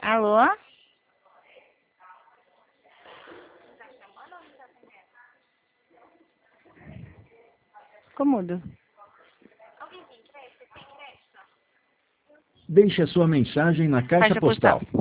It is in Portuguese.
Alô? Comudo. Deixe a sua mensagem na caixa postal.